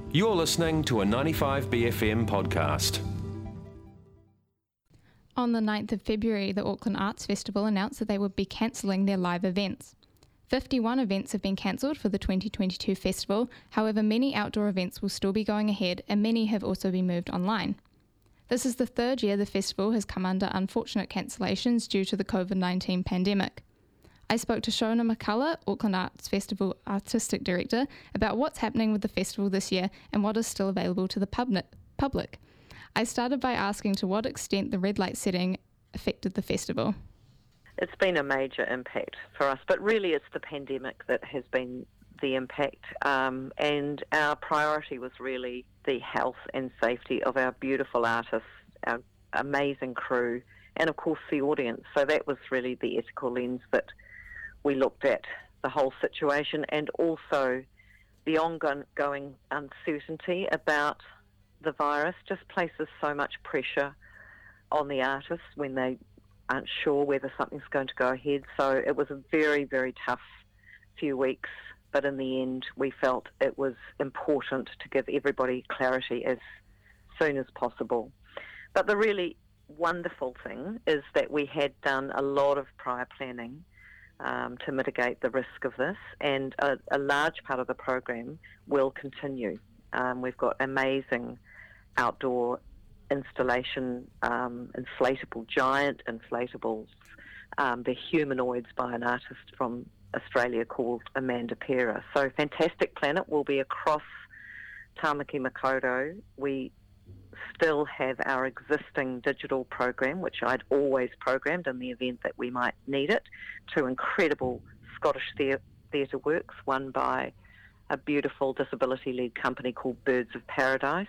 You're listening to a 95BFM podcast. On the 9th of February, the Auckland Arts Festival announced that they would be cancelling their live events. 51 events have been cancelled for the 2022 festival, however many outdoor events will still be going ahead and many have also been moved online. This is the third year the festival has come under unfortunate cancellations due to the COVID-19 pandemic. I spoke to Shona McCullough, Auckland Arts Festival Artistic Director, about what's happening with the festival this year and what is still available to the public. I started by asking to what extent the red light setting affected the festival. It's been a major impact for us, but really it's the pandemic that has been the impact, and our priority was really the health and safety of our beautiful artists, our amazing crew, and of course the audience. So that was really the ethical lens that we looked at the whole situation, and also the ongoing uncertainty about the virus just places so much pressure on the artists when they aren't sure whether something's going to go ahead. So it was a very, very tough few weeks, but in the end we felt it was important to give everybody clarity as soon as possible. But the really wonderful thing is that we had done a lot of prior planning to mitigate the risk of this, and a large part of the program will continue. We've got amazing outdoor installation, inflatable, giant inflatables. They're humanoids by an artist from Australia called Amanda Pera. So Fantastic Planet will be across Tamaki Makaurau. We still have our existing digital program, which I'd always programmed in the event that we might need it, to incredible Scottish theatre works, one by a beautiful disability-led company called Birds of Paradise,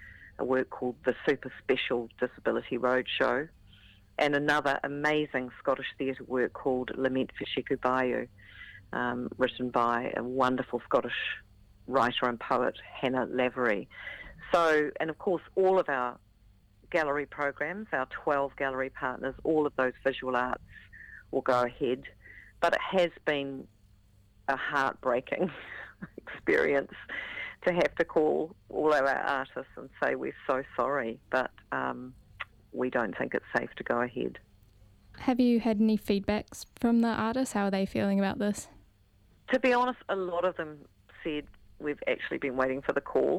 a work called The Super Special Disability Roadshow, and another amazing Scottish theatre work called Lament for Sheku Bayou, written by a wonderful Scottish writer and poet, Hannah Lavery. So, and of course, all of our gallery programs, our 12 gallery partners, all of those visual arts will go ahead. But it has been a heartbreaking experience to have to call all of our artists and say we're so sorry, but we don't think it's safe to go ahead. Have you had any feedbacks from the artists? How are they feeling about this? To be honest, a lot of them said we've actually been waiting for the call.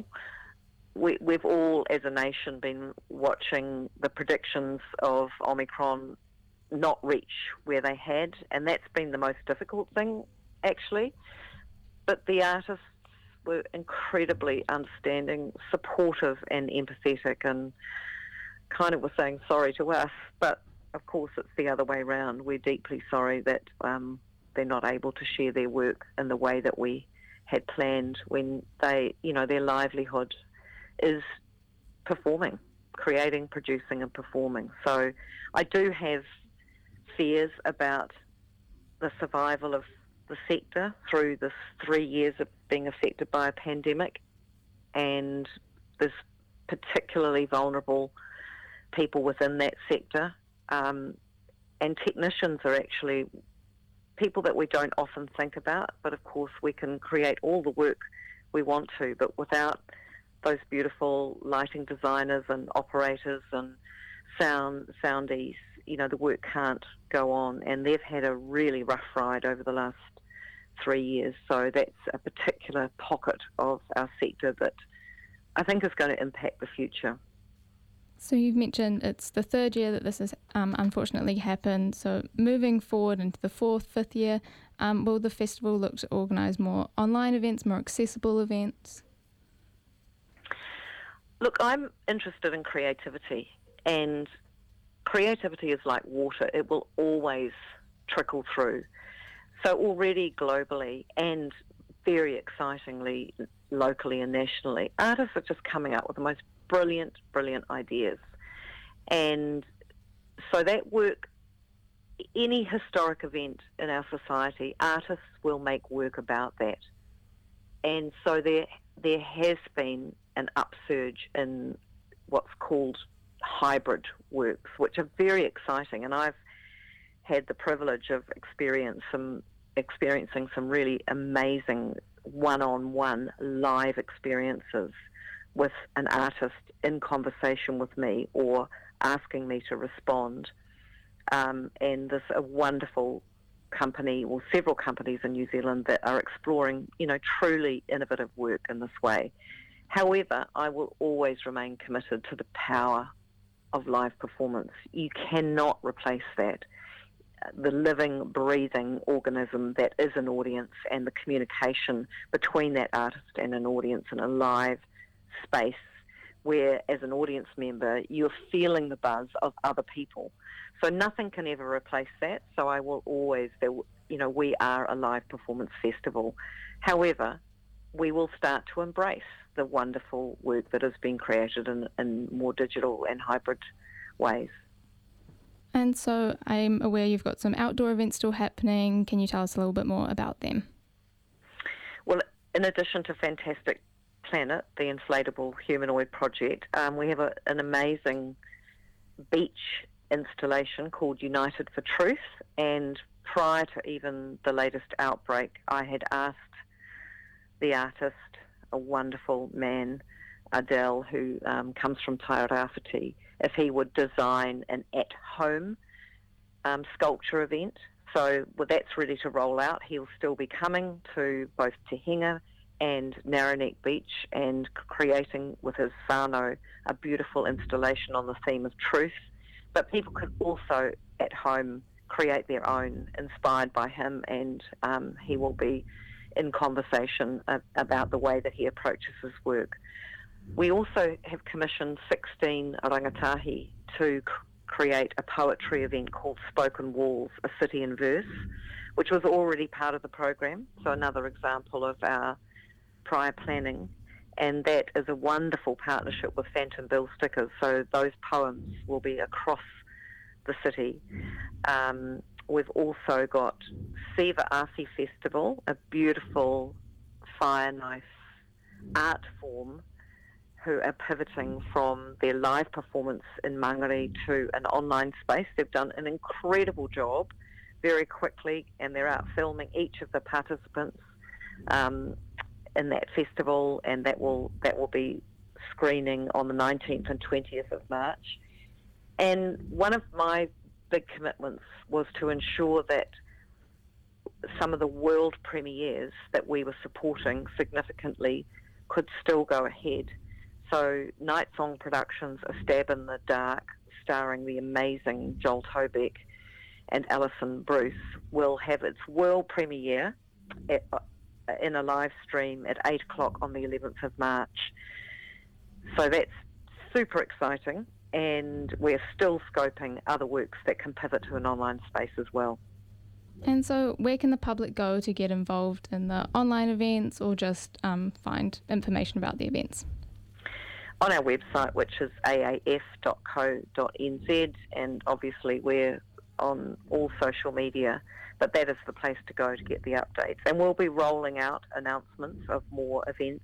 We've all, as a nation, been watching the predictions of Omicron not reach where they had, and that's been the most difficult thing, actually. But the artists were incredibly understanding, supportive and empathetic, and kind of were saying sorry to us. But, of course, it's the other way around. We're deeply sorry that they're not able to share their work in the way that we had planned when they, their livelihood is performing, creating, producing and performing. So I do have fears about the survival of the sector through this 3 years of being affected by a pandemic, and there's particularly vulnerable people within that sector, and technicians are actually people that we don't often think about, but of course we can create all the work we want to, but without those beautiful lighting designers and operators and soundies, the work can't go on, and they've had a really rough ride over the last 3 years. So that's a particular pocket of our sector that I think is going to impact the future. So you've mentioned it's the third year that this has unfortunately happened. So moving forward into the fourth, fifth year, will the festival look to organise more online events, more accessible events? Look, I'm interested in creativity, and creativity is like water. It will always trickle through. So already globally and very excitingly locally and nationally, artists are just coming up with the most brilliant ideas. And so that work, any historic event in our society, artists will make work about that. And so there has been an upsurge in what's called hybrid works, which are very exciting. And I've had the privilege of experiencing some really amazing one-on-one live experiences with an artist in conversation with me or asking me to respond. And there's a wonderful company, or several companies in New Zealand that are exploring, truly innovative work in this way. However, I will always remain committed to the power of live performance. You cannot replace that. The living, breathing organism that is an audience, and the communication between that artist and an audience in a live space where, as an audience member, you're feeling the buzz of other people. So nothing can ever replace that. So I will always, we are a live performance festival. However, we will start to embrace the wonderful work that has been created in more digital and hybrid ways. And so I'm aware you've got some outdoor events still happening. Can you tell us a little bit more about them? Well, in addition to Fantastic Planet, the inflatable humanoid project, we have an amazing beach installation called United for Truth. And prior to even the latest outbreak, I had asked the artist, a wonderful man, Adele, who comes from Tairawhiti, if he would design an at-home sculpture event. So that's ready to roll out. He'll still be coming to both Te Henga and Narrow-Neck Beach and creating with his whānau a beautiful installation on the theme of truth. But people could also, at home, create their own, inspired by him, and he will be in conversation about the way that he approaches his work. We also have commissioned 16 rangatahi to create a poetry event called Spoken Walls, A City in Verse, which was already part of the program. So another example of our prior planning. And that is a wonderful partnership with Phantom Bill Stickers. So those poems will be across the city. We've also got Siva Asi Festival, a beautiful fire knife art form, who are pivoting from their live performance in Mangere to an online space. They've done an incredible job very quickly, and they're out filming each of the participants in that festival, and that will be screening on the 19th and 20th of March. And one of my big commitments was to ensure that some of the world premieres that we were supporting significantly could still go ahead. So Night Song Productions, A Stab in the Dark, starring the amazing Joel Tobeck and Alison Bruce, will have its world premiere in a live stream at 8 o'clock on the 11th of March. So that's super exciting, and we're still scoping other works that can pivot to an online space as well. And so where can the public go to get involved in the online events, or just find information about the events? On our website, which is aaf.co.nz, and obviously we're on all social media, but that is the place to go to get the updates. And we'll be rolling out announcements of more events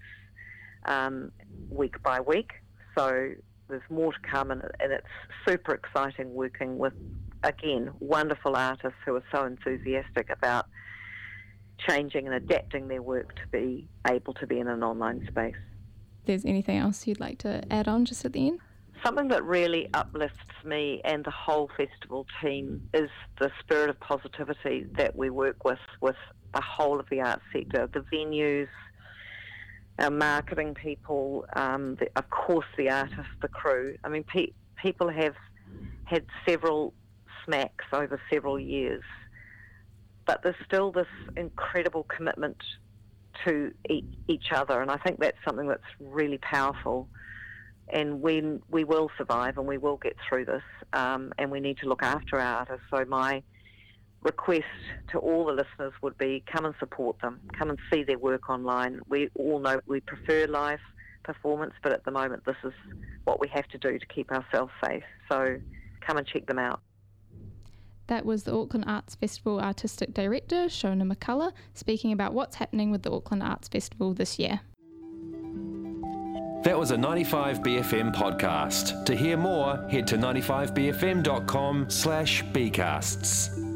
week by week, so there's more to come, and it's super exciting working with, again, wonderful artists who are so enthusiastic about changing and adapting their work to be able to be in an online space. There's anything else you'd like to add on just at the end? Something that really uplifts me and the whole festival team is the spirit of positivity that we work with the whole of the arts sector, the venues, our marketing people, of course the artists, the crew. I mean, people have had several smacks over several years, but there's still this incredible commitment to each other, and I think that's something that's really powerful. And we will survive, and we will get through this, and we need to look after our artists. So my request to all the listeners would be, come and support them, come and see their work online. We all know we prefer live performance, but at the moment this is what we have to do to keep ourselves safe. So come and check them out. That was the Auckland Arts Festival Artistic Director, Shona McCullough, speaking about what's happening with the Auckland Arts Festival this year. That was a 95BFM podcast. To hear more, head to 95bfm.com/bcasts.